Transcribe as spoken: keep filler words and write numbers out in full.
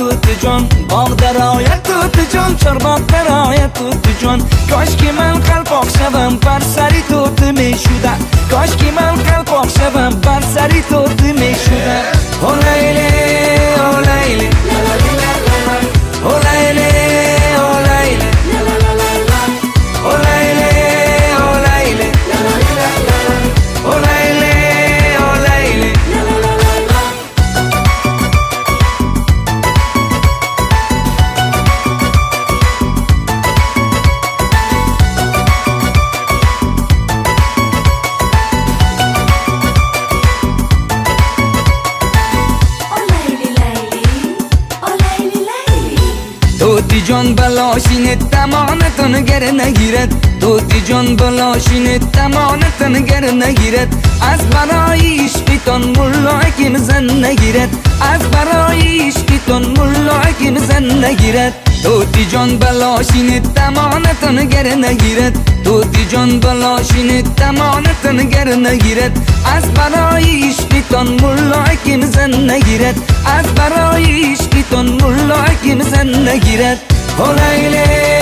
توت جان باغ درایت توت جان چرباق درایت توت جان کاش که من قلباق شوم بر سری توت می شدم کاش که من قلباق شوم بر سری توت می شدم او لیلی او لیلی او لیلی او لیلی او لیلی او لیلی او لیلی او لیلی توتی جان بلاشین تمانتون گر نگیرد توتی جان بلاشین تمانتون گر نگیرد از برای عشقتون ملا حکیم زن نگیرد از برای عشقتون ملا حکیم زن نگیرد توتی جان بلاشین تمانتون گر نگیرد توتی جان بلاشین تمانتون گر نگیرد از برای عشقتون ملا حکیم زن نگیرد از برای عشقتون ملا حکیم زن نگیرد او لیلی